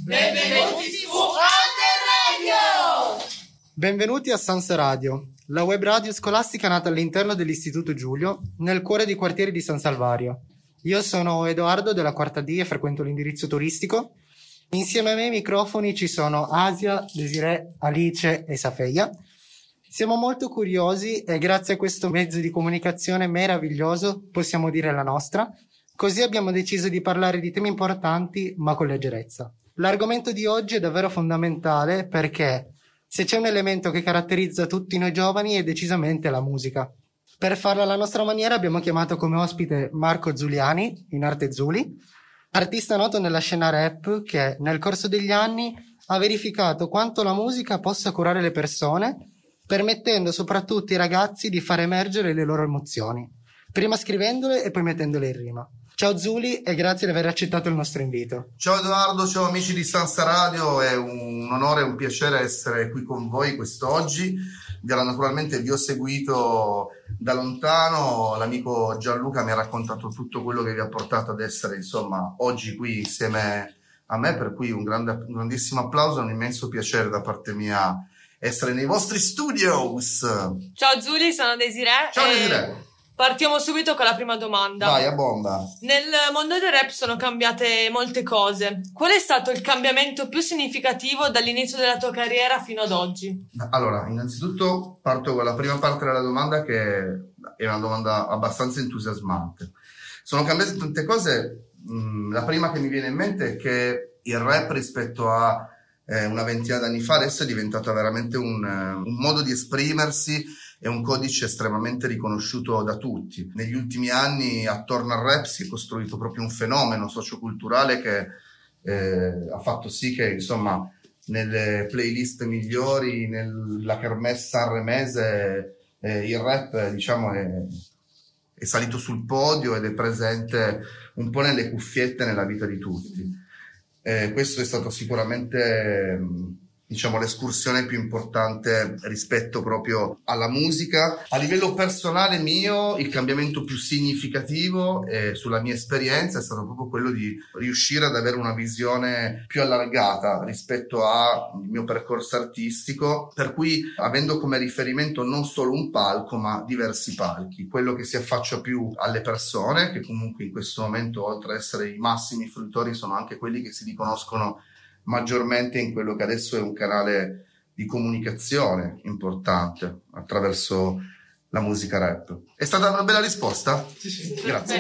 Benvenuti su Under Radio! Benvenuti a Sans Radio, la web radio scolastica nata all'interno dell'Istituto Giulio, nel cuore dei quartieri di San Salvario. Io sono Edoardo della quarta D e frequento l'indirizzo turistico. Insieme a me ai microfoni ci sono Asia, Desiree, Alice e Safeia. Siamo molto curiosi e grazie a questo mezzo di comunicazione meraviglioso possiamo dire la nostra. Così abbiamo deciso di parlare di temi importanti ma con leggerezza. L'argomento di oggi è davvero fondamentale perché se c'è un elemento che caratterizza tutti noi giovani è decisamente la musica. Per farla alla nostra maniera abbiamo chiamato come ospite Marco Zuliani, in arte Zuli, artista noto nella scena rap che nel corso degli anni ha verificato quanto la musica possa curare le persone, permettendo soprattutto ai ragazzi di far emergere le loro emozioni, prima scrivendole e poi mettendole in rima. Ciao Zuli e grazie di aver accettato il nostro invito. Ciao Edoardo, ciao amici di Sans Radio, è un onore e un piacere essere qui con voi quest'oggi. Naturalmente vi ho seguito da lontano, l'amico Gianluca mi ha raccontato tutto quello che vi ha portato ad essere oggi qui insieme a me, per cui un grandissimo applauso, un immenso piacere da parte mia essere nei vostri studios. Ciao Zuli, sono Desiree. Ciao Desiree. Partiamo subito con la prima domanda. Vai, a bomba. Nel mondo del rap sono cambiate molte cose. Qual è stato il cambiamento più significativo dall'inizio della tua carriera fino ad oggi? Allora, innanzitutto parto con la prima parte della domanda, che è una domanda abbastanza entusiasmante. Sono cambiate tante cose. La prima che mi viene in mente è che il rap rispetto a una ventina d'anni fa adesso è diventato veramente un modo di esprimersi e un codice estremamente riconosciuto da tutti. Negli ultimi anni attorno al rap si è costruito proprio un fenomeno socioculturale che ha fatto sì che nelle playlist migliori, nella kermesse sanremese, il rap è salito sul podio ed è presente un po' nelle cuffiette nella vita di tutti. Questo è stato sicuramente l'escursione più importante rispetto proprio alla musica. A livello personale mio, il cambiamento più significativo sulla mia esperienza è stato proprio quello di riuscire ad avere una visione più allargata rispetto al mio percorso artistico, per cui avendo come riferimento non solo un palco ma diversi palchi, quello che si affaccia più alle persone, che comunque in questo momento oltre ad essere i massimi fruitori sono anche quelli che si riconoscono maggiormente in quello che adesso è un canale di comunicazione importante attraverso la musica rap. È stata una bella risposta? Sì. Grazie.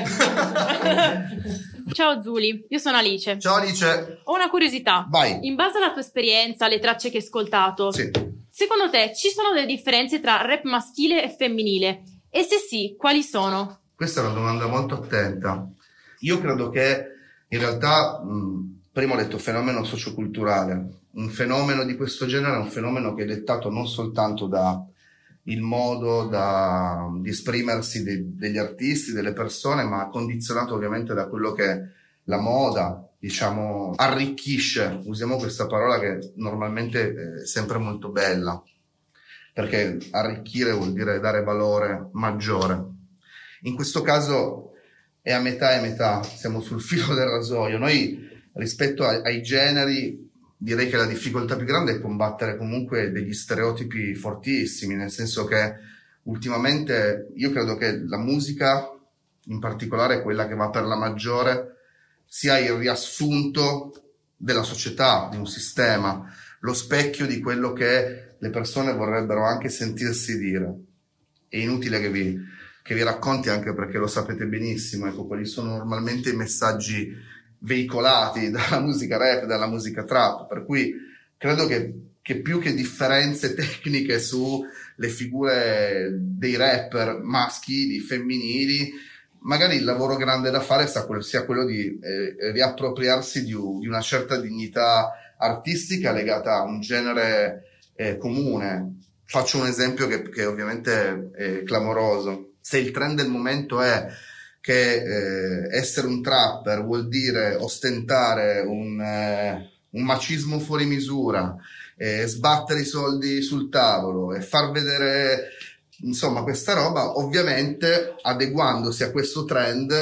Ciao Zuli, io sono Alice. Ciao Alice. Ho una curiosità. Vai. In base alla tua esperienza, alle tracce che hai ascoltato, Sì. secondo te ci sono delle differenze tra rap maschile e femminile? E se sì, quali sono? Questa è una domanda molto attenta. Io credo che in realtà prima ho detto fenomeno socioculturale. Un fenomeno di questo genere è un fenomeno che è dettato non soltanto da il modo di esprimersi degli artisti, delle persone, ma condizionato ovviamente da quello che la moda, arricchisce. Usiamo questa parola che normalmente è sempre molto bella, perché arricchire vuol dire dare valore maggiore. In questo caso è a metà e metà, siamo sul filo del rasoio. Noi rispetto ai generi direi che la difficoltà più grande è combattere comunque degli stereotipi fortissimi, nel senso che ultimamente io credo che la musica, in particolare quella che va per la maggiore, sia il riassunto della società, di un sistema, lo specchio di quello che le persone vorrebbero anche sentirsi dire. È inutile che vi racconti, anche perché lo sapete benissimo, ecco, quali sono normalmente i messaggi veicolati dalla musica rap, dalla musica trap, per cui credo che più che differenze tecniche sulle figure dei rapper maschili, femminili, magari il lavoro grande da fare sia quello di riappropriarsi di una certa dignità artistica legata a un genere comune. Faccio un esempio che ovviamente è clamoroso. Se il trend del momento è che essere un trapper vuol dire ostentare un macismo fuori misura, sbattere i soldi sul tavolo e far vedere questa roba, ovviamente adeguandosi a questo trend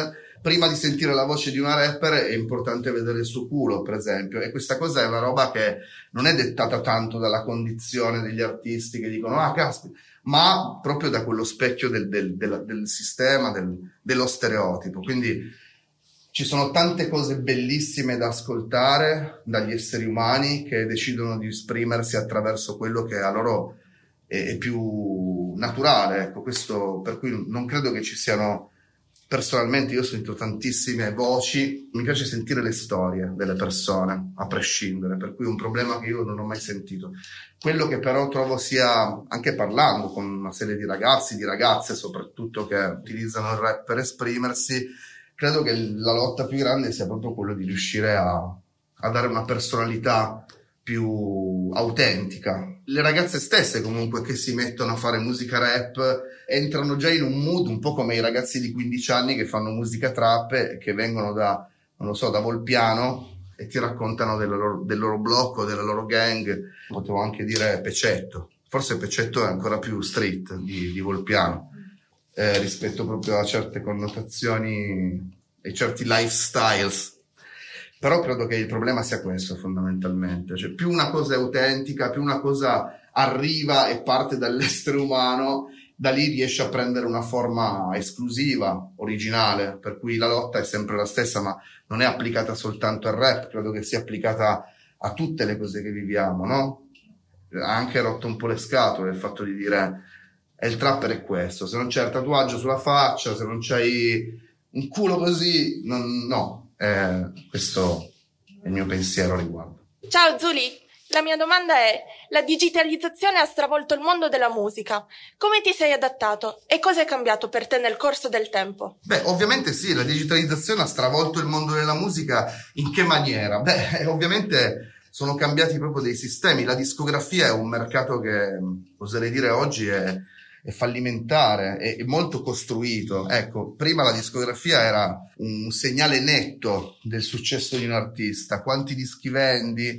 prima di sentire la voce di una rapper è importante vedere il suo culo, per esempio, e questa cosa è una roba che non è dettata tanto dalla condizione degli artisti che dicono caspita, ma proprio da quello specchio del sistema, dello stereotipo. Quindi ci sono tante cose bellissime da ascoltare dagli esseri umani che decidono di esprimersi attraverso quello che a loro è più naturale, ecco, questo, per cui non credo che ci siano. Personalmente io sento tantissime voci, mi piace sentire le storie delle persone, a prescindere, per cui è un problema che io non ho mai sentito. Quello che però trovo sia, anche parlando con una serie di ragazzi, di ragazze soprattutto, che utilizzano il rap per esprimersi, credo che la lotta più grande sia proprio quello di riuscire a dare una personalità più autentica. Le ragazze stesse comunque che si mettono a fare musica rap entrano già in un mood un po' come i ragazzi di 15 anni che fanno musica trap e che vengono da, non lo so, da Volpiano e ti raccontano del loro blocco, della loro gang. Potevo anche dire Pecetto, forse Pecetto è ancora più street di Volpiano, rispetto proprio a certe connotazioni e certi lifestyles. Però credo che il problema sia questo fondamentalmente, cioè più una cosa è autentica, più una cosa arriva e parte dall'essere umano, da lì riesce a prendere una forma esclusiva, originale, per cui la lotta è sempre la stessa, ma non è applicata soltanto al rap, credo che sia applicata a tutte le cose che viviamo, no? Ha anche rotto un po' le scatole il fatto di dire il trapper è questo, se non c'è il tatuaggio sulla faccia, se non c'hai un culo così, no. Questo è il mio pensiero a riguardo. Ciao Zuli, la mia domanda è: la digitalizzazione ha stravolto il mondo della musica. Come ti sei adattato e cosa è cambiato per te nel corso del tempo? Beh, ovviamente sì, la digitalizzazione ha stravolto il mondo della musica. In che maniera? Beh, ovviamente sono cambiati proprio dei sistemi. La discografia è un mercato che, oserei dire oggi, è fallimentare, è molto costruito. Ecco, prima la discografia era un segnale netto del successo di un artista, quanti dischi vendi,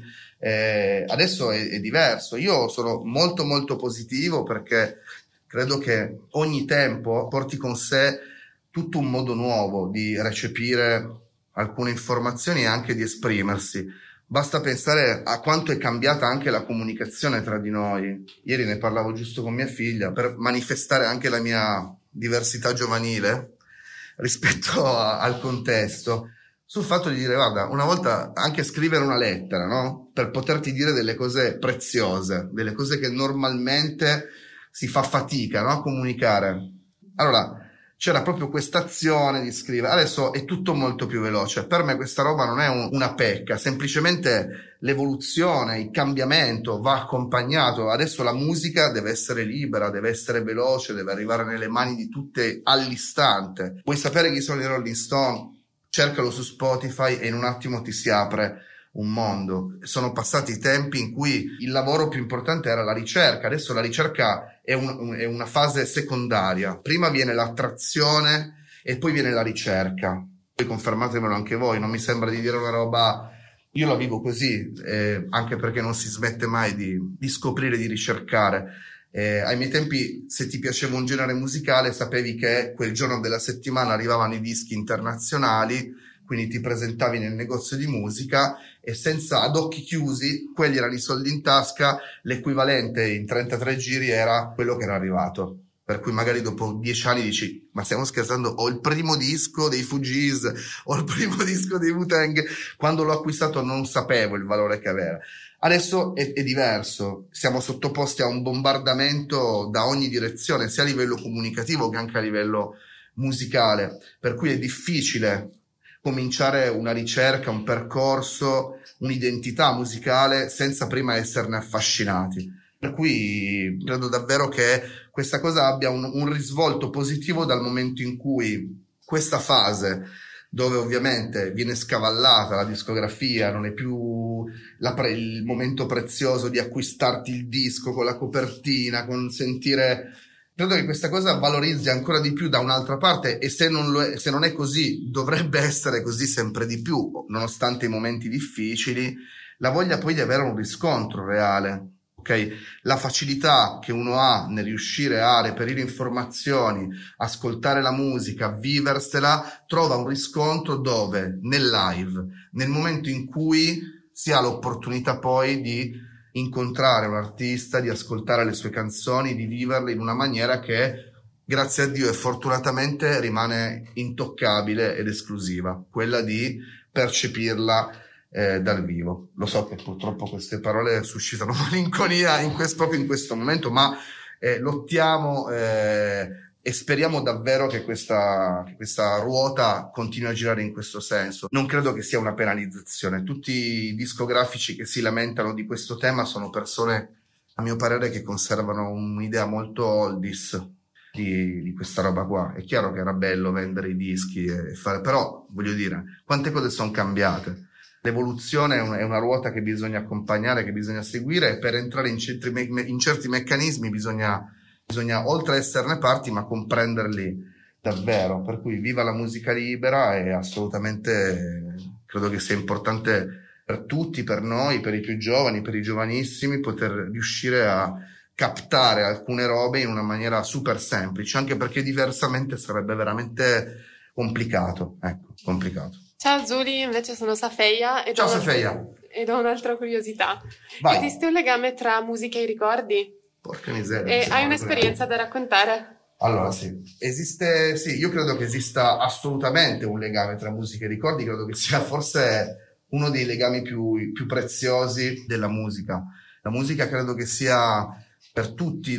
adesso è diverso. Io sono molto molto positivo perché credo che ogni tempo porti con sé tutto un modo nuovo di recepire alcune informazioni e anche di esprimersi. Basta pensare a quanto è cambiata anche la comunicazione tra di noi. Ieri ne parlavo giusto con mia figlia per manifestare anche la mia diversità giovanile rispetto al contesto, sul fatto di dire guarda, una volta anche scrivere una lettera, no? Per poterti dire delle cose preziose, delle cose che normalmente si fa fatica, no? A comunicare. Allora c'era proprio questa azione di scrivere. Adesso è tutto molto più veloce. Per me questa roba non è una pecca, semplicemente l'evoluzione, il cambiamento va accompagnato. Adesso la musica deve essere libera, deve essere veloce, deve arrivare nelle mani di tutte all'istante. Vuoi sapere chi sono i Rolling Stone? Cercalo su Spotify e in un attimo ti si apre un mondo. Sono passati i tempi in cui il lavoro più importante era la ricerca. Adesso la ricerca è una fase secondaria. Prima viene l'attrazione e poi viene la ricerca. Poi confermatemelo anche voi, non mi sembra di dire una roba. Io la vivo così, anche perché non si smette mai di scoprire, di ricercare. Ai miei tempi, se ti piaceva un genere musicale, sapevi che quel giorno della settimana arrivavano i dischi internazionali, quindi ti presentavi nel negozio di musica e ad occhi chiusi, quelli erano i soldi in tasca, l'equivalente in 33 giri era quello che era arrivato. Per cui magari dopo 10 anni dici, ma stiamo scherzando, ho il primo disco dei Fugees, ho il primo disco dei Wu-Tang, quando l'ho acquistato non sapevo il valore che aveva. Adesso è diverso, siamo sottoposti a un bombardamento da ogni direzione, sia a livello comunicativo che anche a livello musicale, per cui è difficile cominciare una ricerca, un percorso, un'identità musicale senza prima esserne affascinati. Per cui credo davvero che questa cosa abbia un risvolto positivo dal momento in cui questa fase, dove ovviamente viene scavallata la discografia, non è più il momento prezioso di acquistarti il disco con la copertina, con sentire. Credo che questa cosa valorizzi ancora di più da un'altra parte, e se non è così, dovrebbe essere così sempre di più, nonostante i momenti difficili, la voglia poi di avere un riscontro reale. ok? La facilità che uno ha nel riuscire a reperire informazioni, ascoltare la musica, viversela, trova un riscontro dove nel live, nel momento in cui si ha l'opportunità poi di incontrare un artista, di ascoltare le sue canzoni, di viverle in una maniera che, grazie a Dio e fortunatamente, rimane intoccabile ed esclusiva, quella di percepirla dal vivo. Lo so che purtroppo queste parole suscitano malinconia proprio in questo momento, ma lottiamo e speriamo davvero che questa ruota continui a girare in questo senso. Non credo che sia una penalizzazione. Tutti i discografici che si lamentano di questo tema sono persone, a mio parere, che conservano un'idea molto oldies di questa roba qua. È chiaro che era bello vendere i dischi e fare, però voglio dire, quante cose sono cambiate. L'evoluzione è una ruota che bisogna accompagnare, che bisogna seguire, e per entrare in certi meccanismi bisogna oltre a esserne parti, ma comprenderli davvero. Per cui viva la musica libera, e assolutamente credo che sia importante per tutti, per noi, per i più giovani, per i giovanissimi, poter riuscire a captare alcune robe in una maniera super semplice, anche perché diversamente sarebbe veramente complicato. Ciao Giulia, invece sono Safeia ed ho un'altra curiosità. Vai. Esiste un legame tra musica e ricordi? Porca miseria. E hai un'esperienza da raccontare? Allora sì, io credo che esista assolutamente un legame tra musica e ricordi, credo che sia forse uno dei legami più preziosi della musica. La musica credo che sia per tutti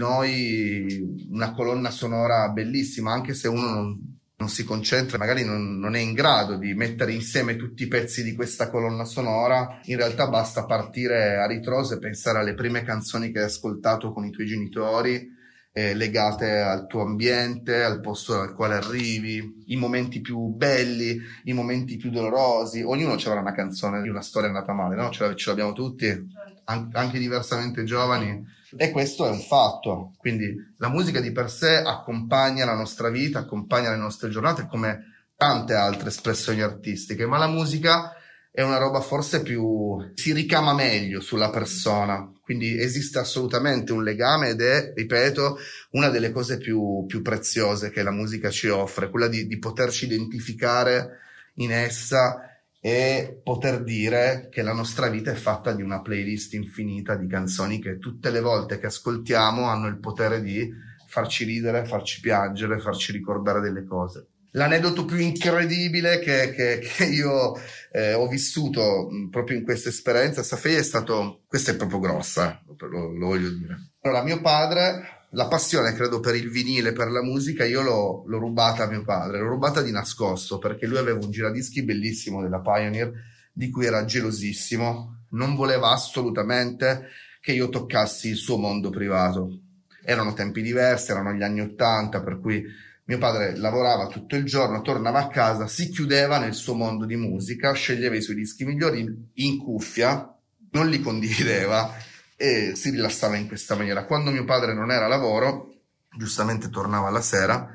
noi una colonna sonora bellissima, anche se uno non si concentra, magari non è in grado di mettere insieme tutti i pezzi di questa colonna sonora. In realtà basta partire a ritroso e pensare alle prime canzoni che hai ascoltato con i tuoi genitori, legate al tuo ambiente, al posto dal quale arrivi, i momenti più belli, i momenti più dolorosi. Ognuno c'era una canzone di una storia andata male, no? Ce l'abbiamo tutti, anche diversamente giovani. E questo è un fatto. Quindi la musica di per sé accompagna la nostra vita, accompagna le nostre giornate, come tante altre espressioni artistiche, ma la musica è una roba forse si ricama meglio sulla persona. Quindi esiste assolutamente un legame, ed è, ripeto, una delle cose più preziose che la musica ci offre, quella di poterci identificare in essa e poter dire che la nostra vita è fatta di una playlist infinita di canzoni che tutte le volte che ascoltiamo hanno il potere di farci ridere, farci piangere, farci ricordare delle cose. L'aneddoto più incredibile che io ho vissuto proprio in questa esperienza, Safeia, è stato, questa è proprio grossa, lo voglio dire. Allora, mio padre, la passione credo per il vinile, per la musica, io l'ho rubata a mio padre, l'ho rubata di nascosto, perché lui aveva un giradischi bellissimo della Pioneer di cui era gelosissimo, non voleva assolutamente che io toccassi il suo mondo privato. Erano tempi diversi, erano gli anni '80, per cui mio padre lavorava tutto il giorno, tornava a casa, si chiudeva nel suo mondo di musica, sceglieva i suoi dischi migliori in cuffia, non li condivideva e si rilassava in questa maniera. Quando mio padre non era a lavoro, giustamente tornava la sera,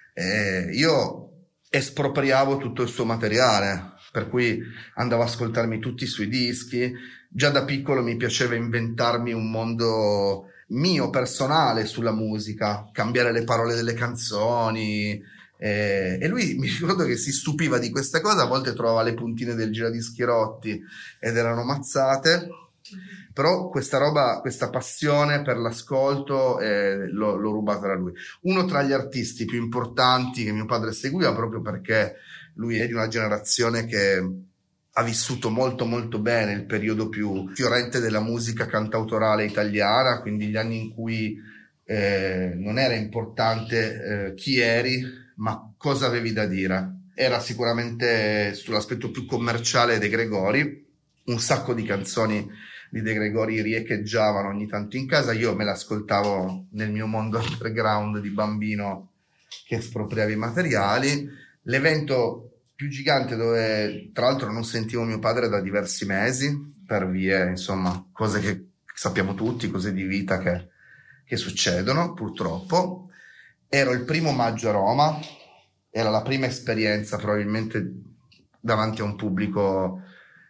io espropriavo tutto il suo materiale, per cui andavo ad ascoltarmi tutti i suoi dischi. Già da piccolo mi piaceva inventarmi un mondo mio personale sulla musica, cambiare le parole delle canzoni, e lui, mi ricordo che si stupiva di questa cosa, a volte trovava le puntine del giradischi rotti ed erano mazzate, però questa roba, questa passione per l'ascolto l'ho rubata da lui. Uno tra gli artisti più importanti che mio padre seguiva, proprio perché lui è di una generazione che ha vissuto molto molto bene il periodo più fiorente della musica cantautorale italiana, quindi gli anni in cui non era importante chi eri, ma cosa avevi da dire. Era sicuramente sull'aspetto più commerciale De Gregori, un sacco di canzoni di De Gregori riecheggiavano ogni tanto in casa, io me l'ascoltavo nel mio mondo underground di bambino che espropriava i materiali. L'evento più gigante, dove tra l'altro non sentivo mio padre da diversi mesi per vie, insomma, cose che sappiamo tutti, cose di vita che succedono purtroppo. Ero il 1° maggio a Roma, era la prima esperienza probabilmente davanti a un pubblico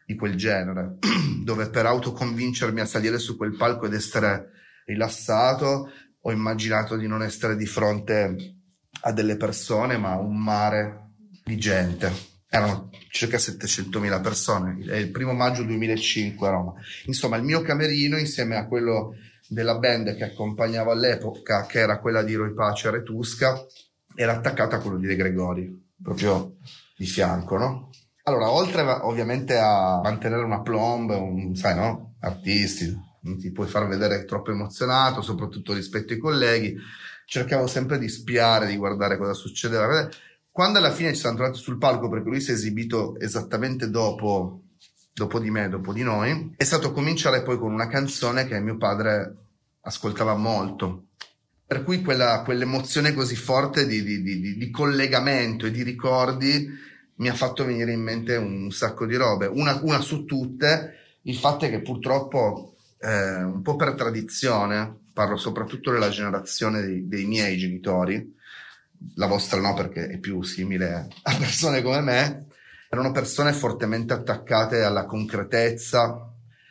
di quel genere, dove per autoconvincermi a salire su quel palco ed essere rilassato, ho immaginato di non essere di fronte a delle persone, ma a un mare di gente. Erano circa 700.000 persone, è il 1 maggio 2005 a Roma. Insomma, il mio camerino, insieme a quello della band che accompagnavo all'epoca, che era quella di Roy Pace e Retusca, era attaccato a quello di De Gregori, proprio di fianco, no? Allora, oltre ovviamente a mantenere una plomb, sai, no? Artisti, non ti puoi far vedere troppo emozionato, soprattutto rispetto ai colleghi, cercavo sempre di spiare, di guardare cosa succedeva. Quando alla fine ci siamo trovati sul palco, perché lui si è esibito esattamente dopo di me, dopo di noi, è stato cominciare poi con una canzone che mio padre ascoltava molto, per cui quell'emozione così forte di collegamento e di ricordi mi ha fatto venire in mente un sacco di robe. Una su tutte, il fatto è che purtroppo un po' per tradizione, parlo soprattutto della generazione dei miei genitori, la vostra no perché è più simile a persone come me, erano persone fortemente attaccate alla concretezza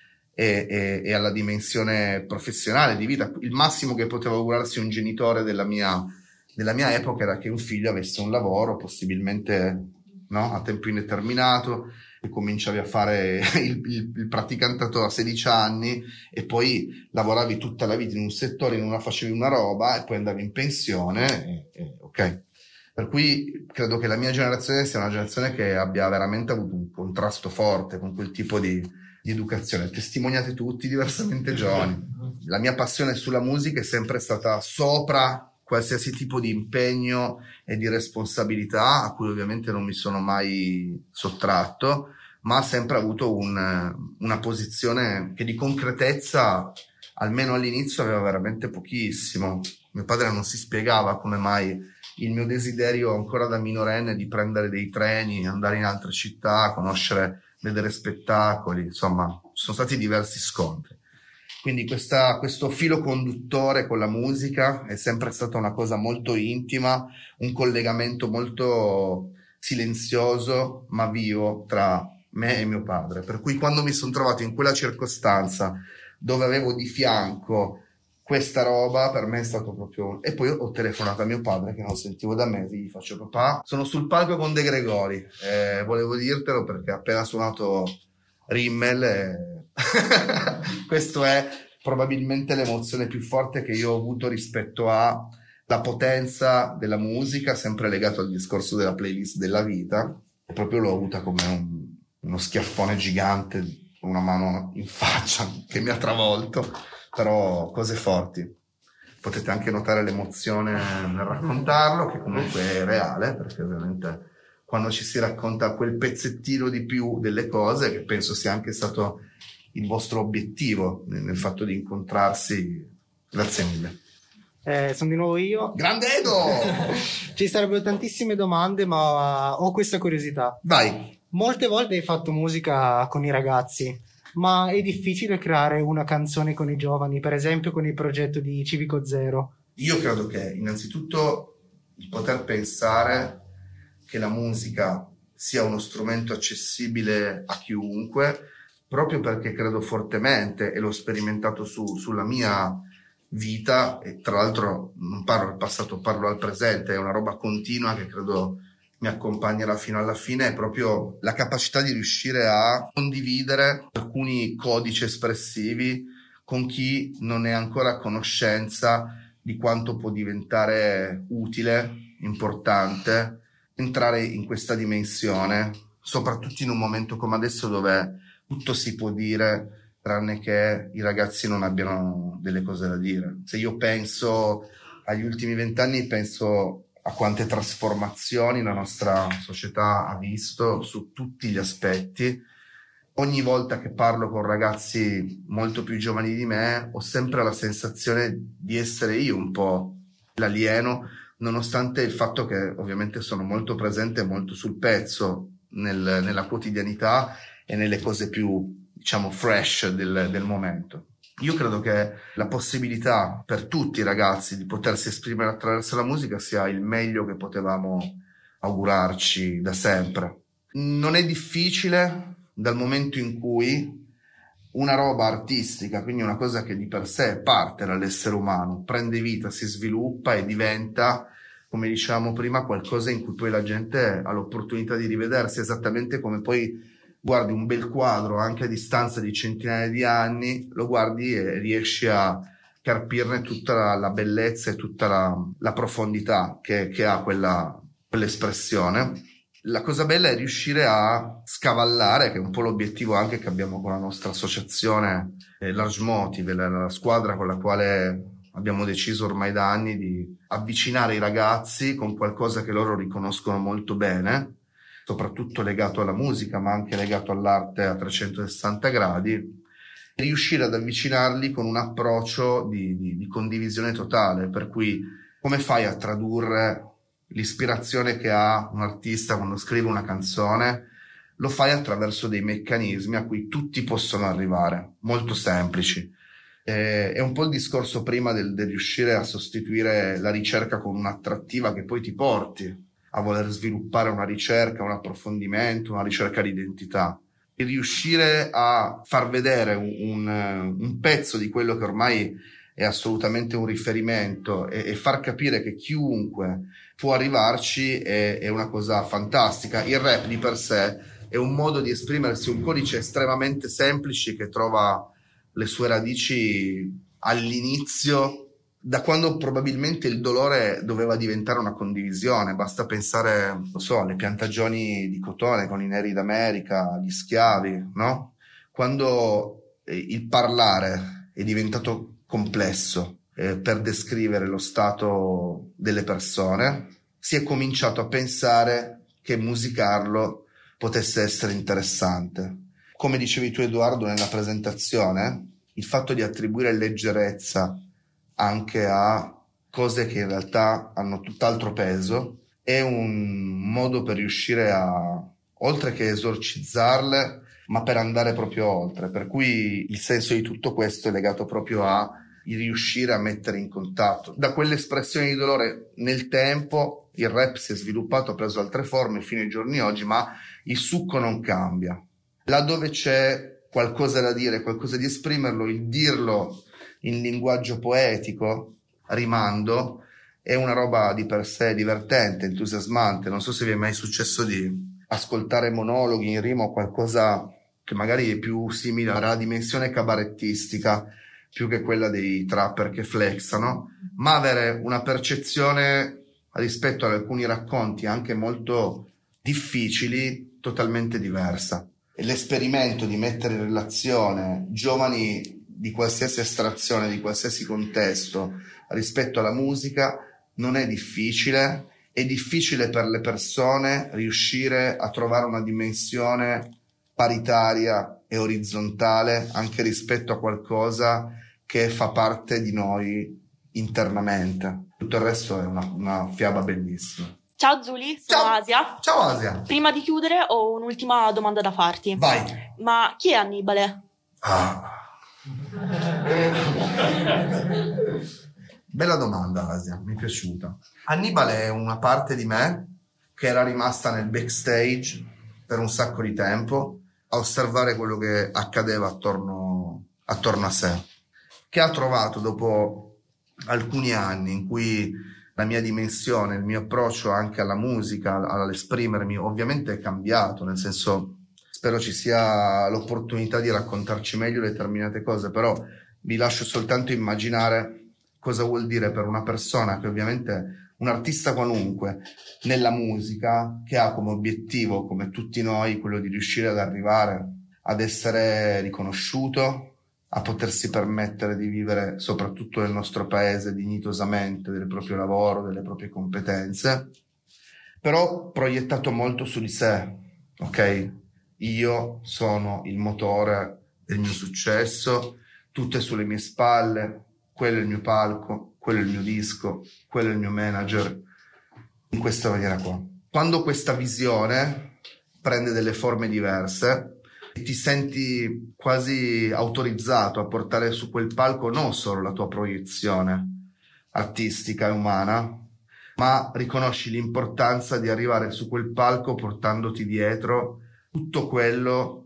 e alla dimensione professionale di vita. Il massimo che poteva augurarsi un genitore della mia epoca era che un figlio avesse un lavoro, possibilmente no, a tempo indeterminato, e cominciavi a fare il praticantato a 16 anni e poi lavoravi tutta la vita in un settore, in una facevi una roba e poi andavi in pensione ok. Per cui credo che la mia generazione sia una generazione che abbia veramente avuto un contrasto forte con quel tipo di educazione. Testimoniate tutti diversamente giovani. La mia passione sulla musica è sempre stata sopra qualsiasi tipo di impegno e di responsabilità, a cui ovviamente non mi sono mai sottratto, ma ha sempre avuto una posizione che di concretezza, almeno all'inizio, aveva veramente pochissimo. Mio padre non si spiegava come mai il mio desiderio ancora da minorenne di prendere dei treni, andare in altre città, conoscere, vedere spettacoli, insomma, ci sono stati diversi scontri. Quindi questo filo conduttore con la musica è sempre stata una cosa molto intima, un collegamento molto silenzioso ma vivo tra me e mio padre. Per cui quando mi sono trovato in quella circostanza dove avevo di fianco questa roba, per me è stato proprio... E poi ho telefonato a mio padre che non sentivo da mesi, gli faccio: papà, sono sul palco con De Gregori, volevo dirtelo perché ha appena suonato Rimmel questo è probabilmente l'emozione più forte che io ho avuto rispetto alla potenza della musica, sempre legato al discorso della playlist della vita, e proprio l'ho avuta come uno schiaffone gigante, una mano in faccia che mi ha travolto, però cose forti. Potete anche notare l'emozione nel raccontarlo, che comunque è reale, perché ovviamente quando ci si racconta quel pezzettino di più delle cose, che penso sia anche stato il vostro obiettivo nel fatto di incontrarsi. Grazie mille. Sono di nuovo io. Grande Edo! Ci sarebbero tantissime domande, ma ho questa curiosità. Vai. Molte volte hai fatto musica con i ragazzi, ma è difficile creare una canzone con i giovani, per esempio con il progetto di Civico Zero? Io credo che innanzitutto il poter pensare che la musica sia uno strumento accessibile a chiunque, proprio perché credo fortemente, e l'ho sperimentato sulla mia vita, e tra l'altro non parlo al passato, parlo al presente, è una roba continua che credo mi accompagnerà fino alla fine, è proprio la capacità di riuscire a condividere alcuni codici espressivi con chi non è ancora a conoscenza di quanto può diventare utile, importante, entrare in questa dimensione, soprattutto in un momento come adesso dove tutto si può dire, tranne che i ragazzi non abbiano delle cose da dire. Se io penso agli ultimi 20 anni, penso a quante trasformazioni la nostra società ha visto su tutti gli aspetti. Ogni volta che parlo con ragazzi molto più giovani di me, ho sempre la sensazione di essere io un po' l'alieno, nonostante il fatto che ovviamente sono molto presente e molto sul pezzo nella quotidianità e nelle cose più, diciamo, fresh del momento. Io credo che la possibilità per tutti i ragazzi di potersi esprimere attraverso la musica sia il meglio che potevamo augurarci da sempre. Non è difficile, dal momento in cui una roba artistica, quindi una cosa che di per sé parte dall'essere umano, prende vita, si sviluppa e diventa, come dicevamo prima, qualcosa in cui poi la gente ha l'opportunità di rivedersi, esattamente come poi guardi un bel quadro anche a distanza di centinaia di anni, lo guardi e riesci a carpirne tutta la bellezza e tutta la profondità che ha quell'espressione. La cosa bella è riuscire a scavallare, che è un po' l'obiettivo anche che abbiamo con la nostra associazione Large Motive, la squadra con la quale abbiamo deciso ormai da anni di avvicinare i ragazzi con qualcosa che loro riconoscono molto bene, soprattutto legato alla musica, ma anche legato all'arte a 360 gradi, riuscire ad avvicinarli con un approccio di condivisione totale, per cui come fai a tradurre l'ispirazione che ha un artista quando scrive una canzone? Lo fai attraverso dei meccanismi a cui tutti possono arrivare, molto semplici. È un po' il discorso prima del riuscire a sostituire la ricerca con un'attrattiva che poi ti porti a voler sviluppare una ricerca, un approfondimento, una ricerca di identità. E riuscire a far vedere un pezzo di quello che ormai è assolutamente un riferimento e far capire che chiunque può arrivarci è una cosa fantastica. Il rap di per sé è un modo di esprimersi, un codice estremamente semplice che trova le sue radici all'inizio, da quando probabilmente il dolore doveva diventare una condivisione. Basta pensare, non so, alle piantagioni di cotone con i neri d'America, gli schiavi, no? Quando il parlare è diventato complesso per descrivere lo stato delle persone, si è cominciato a pensare che musicarlo potesse essere interessante. Come dicevi tu, Edoardo, nella presentazione, il fatto di attribuire leggerezza anche a cose che in realtà hanno tutt'altro peso è un modo per riuscire a, oltre che esorcizzarle, ma per andare proprio oltre. Per cui il senso di tutto questo è legato proprio a riuscire a mettere in contatto. Da quell'espressione di dolore nel tempo il rap si è sviluppato, ha preso altre forme fino ai giorni d'oggi, ma il succo non cambia. Laddove c'è qualcosa da dire, qualcosa di esprimerlo, il dirlo in linguaggio poetico, rimando, è una roba di per sé divertente, entusiasmante. Non so se vi è mai successo di ascoltare monologhi in rima o qualcosa che magari è più simile alla dimensione cabarettistica più che quella dei trapper che flexano, ma avere una percezione rispetto ad alcuni racconti anche molto difficili totalmente diversa. E l'esperimento di mettere in relazione giovani di qualsiasi estrazione, di qualsiasi contesto rispetto alla musica non è difficile. È difficile per le persone riuscire a trovare una dimensione paritaria e orizzontale anche rispetto a qualcosa che fa parte di noi internamente. Tutto il resto è una fiaba bellissima. Ciao Zuli, sono Asia. Ciao Asia. Prima di chiudere ho un'ultima domanda da farti. Vai. Ma chi è Annibale? Bella domanda, Asia, mi è piaciuta. Annibale è una parte di me che era rimasta nel backstage per un sacco di tempo a osservare quello che accadeva attorno a sé, che ha trovato dopo alcuni anni in cui la mia dimensione, il mio approccio anche alla musica, all'esprimermi, ovviamente è cambiato, nel senso, spero ci sia l'opportunità di raccontarci meglio determinate cose, però vi lascio soltanto immaginare cosa vuol dire per una persona che ovviamente, un artista qualunque, nella musica, che ha come obiettivo, come tutti noi, quello di riuscire ad arrivare ad essere riconosciuto, a potersi permettere di vivere, soprattutto nel nostro paese, dignitosamente del proprio lavoro, delle proprie competenze, però proiettato molto su di sé, ok? Io sono il motore del mio successo, tutto è sulle mie spalle, quello è il mio palco, quello è il mio disco, quello è il mio manager, in questa maniera qua. Quando questa visione prende delle forme diverse, ti senti quasi autorizzato a portare su quel palco non solo la tua proiezione artistica e umana, ma riconosci l'importanza di arrivare su quel palco portandoti dietro tutto quello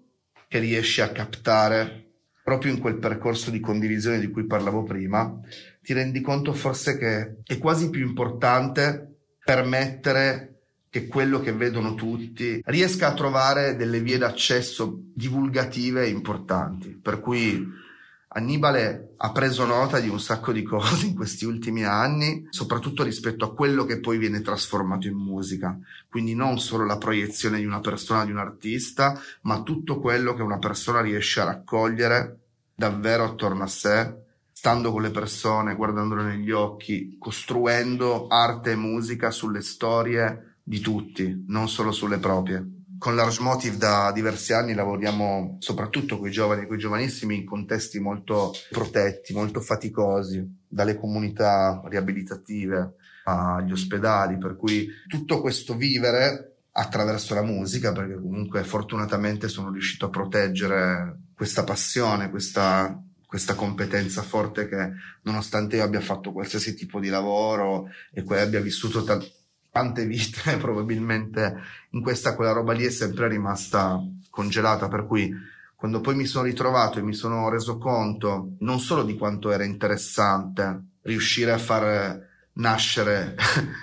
che riesci a captare proprio in quel percorso di condivisione di cui parlavo prima, ti rendi conto forse che è quasi più importante permettere che quello che vedono tutti riesca a trovare delle vie d'accesso divulgative importanti. Per cui Annibale ha preso nota di un sacco di cose in questi ultimi anni, soprattutto rispetto a quello che poi viene trasformato in musica. Quindi non solo la proiezione di una persona, di un artista, ma tutto quello che una persona riesce a raccogliere davvero attorno a sé, stando con le persone, guardandole negli occhi, costruendo arte e musica sulle storie di tutti, non solo sulle proprie. Con Large Motive da diversi anni lavoriamo soprattutto con i giovani e con i giovanissimi in contesti molto protetti, molto faticosi, dalle comunità riabilitative agli ospedali, per cui tutto questo vivere attraverso la musica, perché comunque fortunatamente sono riuscito a proteggere questa passione, questa competenza forte che, nonostante io abbia fatto qualsiasi tipo di lavoro e poi abbia vissuto tante vite, probabilmente in quella roba lì è sempre rimasta congelata, per cui quando poi mi sono ritrovato e mi sono reso conto non solo di quanto era interessante riuscire a far nascere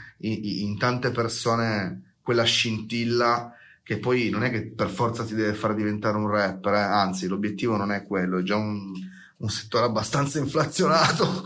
in tante persone quella scintilla che poi non è che per forza ti deve far diventare un rapper, anzi l'obiettivo non è quello, è già un settore abbastanza inflazionato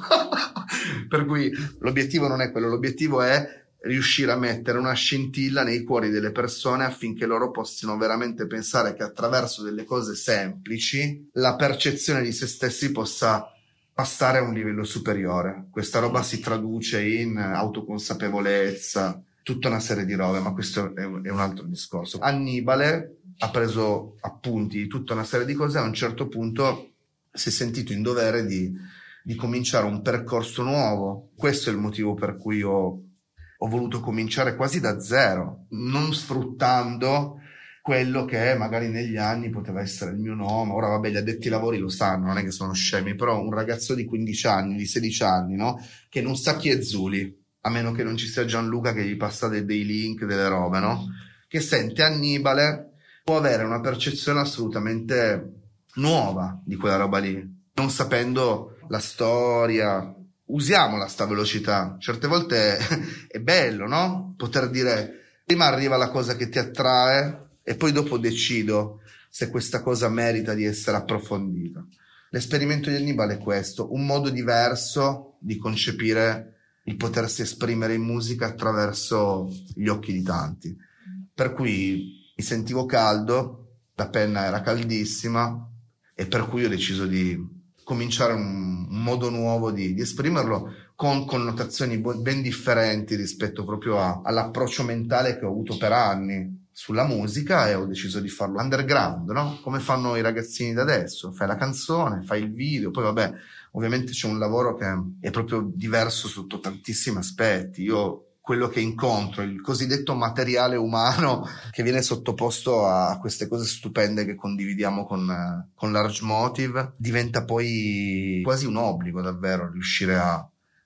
per cui l'obiettivo non è quello, l'obiettivo è riuscire a mettere una scintilla nei cuori delle persone affinché loro possano veramente pensare che attraverso delle cose semplici la percezione di se stessi possa passare a un livello superiore. Questa roba si traduce in autoconsapevolezza, tutta una serie di robe, ma questo è un altro discorso. Annibale ha preso appunti di tutta una serie di cose, a un certo punto si è sentito in dovere di cominciare un percorso nuovo. Questo è il motivo per cui ho voluto cominciare quasi da zero, non sfruttando quello che magari negli anni poteva essere il mio nome. Ora vabbè, gli addetti ai lavori lo sanno, non è che sono scemi, però un ragazzo di 15 anni, di 16 anni, no? Che non sa chi è Zuli, a meno che non ci sia Gianluca che gli passa dei link, delle robe, no? Che sente Annibale, può avere una percezione assolutamente nuova di quella roba lì, non sapendo la storia. Usiamola sta velocità, certe volte è bello, no? Poter dire, prima arriva la cosa che ti attrae e poi dopo decido se questa cosa merita di essere approfondita. L'esperimento di Annibale è questo, un modo diverso di concepire il potersi esprimere in musica attraverso gli occhi di tanti. Per cui mi sentivo caldo, la penna era caldissima e per cui ho deciso di cominciare un modo nuovo di esprimerlo, con connotazioni ben differenti rispetto proprio all'approccio mentale che ho avuto per anni sulla musica, e ho deciso di farlo underground, no? Come fanno i ragazzini da adesso, fai la canzone, fai il video, poi vabbè, ovviamente c'è un lavoro che è proprio diverso sotto tantissimi aspetti. Io quello che incontro, il cosiddetto materiale umano che viene sottoposto a queste cose stupende che condividiamo con Large Motive, diventa poi quasi un obbligo davvero riuscire a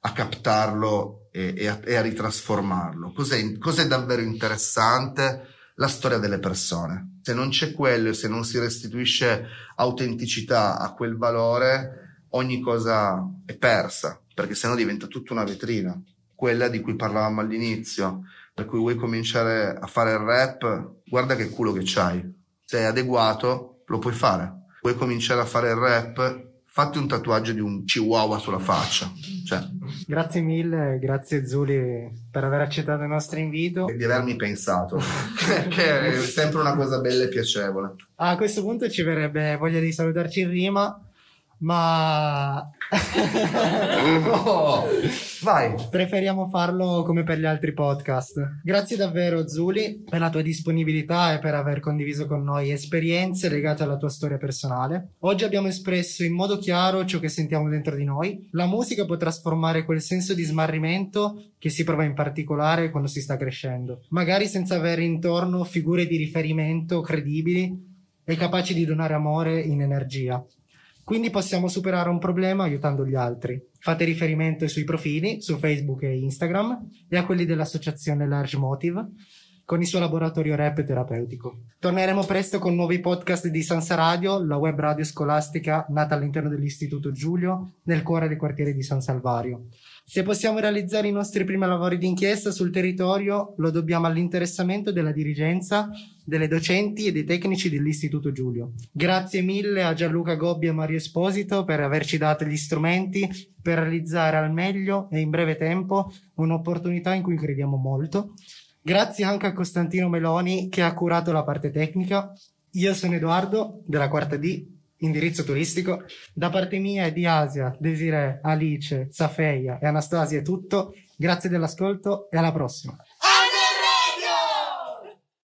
captarlo e a ritrasformarlo. Cos'è davvero interessante? La storia delle persone. Se non c'è quello, se non si restituisce autenticità a quel valore, ogni cosa è persa, perché sennò diventa tutta una vetrina. Quella di cui parlavamo all'inizio, per cui vuoi cominciare a fare il rap, guarda che culo che c'hai, sei adeguato, lo puoi fare. Vuoi cominciare a fare il rap, fatti un tatuaggio di un chihuahua sulla faccia. Grazie mille, grazie Zuli per aver accettato il nostro invito e di avermi pensato che è sempre una cosa bella e piacevole. A questo punto ci verrebbe voglia di salutarci in rima, ma vai, preferiamo farlo come per gli altri podcast. Grazie davvero Zuli per la tua disponibilità e per aver condiviso con noi esperienze legate alla tua storia personale. Oggi abbiamo espresso in modo chiaro ciò che sentiamo dentro di noi. La musica può trasformare quel senso di smarrimento che si prova in particolare quando si sta crescendo, magari senza avere intorno figure di riferimento credibili e capaci di donare amore in energia. Quindi possiamo superare un problema aiutando gli altri. Fate riferimento ai suoi profili su Facebook e Instagram e a quelli dell'associazione Large Motive con il suo laboratorio rap terapeutico. Torneremo presto con nuovi podcast di Sansa Radio, la web radio scolastica nata all'interno dell'Istituto Giulio, nel cuore dei quartieri di San Salvario. Se possiamo realizzare i nostri primi lavori di inchiesta sul territorio, lo dobbiamo all'interessamento della dirigenza, delle docenti e dei tecnici dell'Istituto Giulio. Grazie mille a Gianluca Gobbi e Mario Esposito per averci dato gli strumenti per realizzare al meglio e in breve tempo un'opportunità in cui crediamo molto. Grazie anche a Costantino Meloni che ha curato la parte tecnica. Io sono Edoardo della quarta D, indirizzo turistico. Da parte mia e di Asia, Desiree, Alice, Safeia e Anastasia è tutto. Grazie dell'ascolto e alla prossima.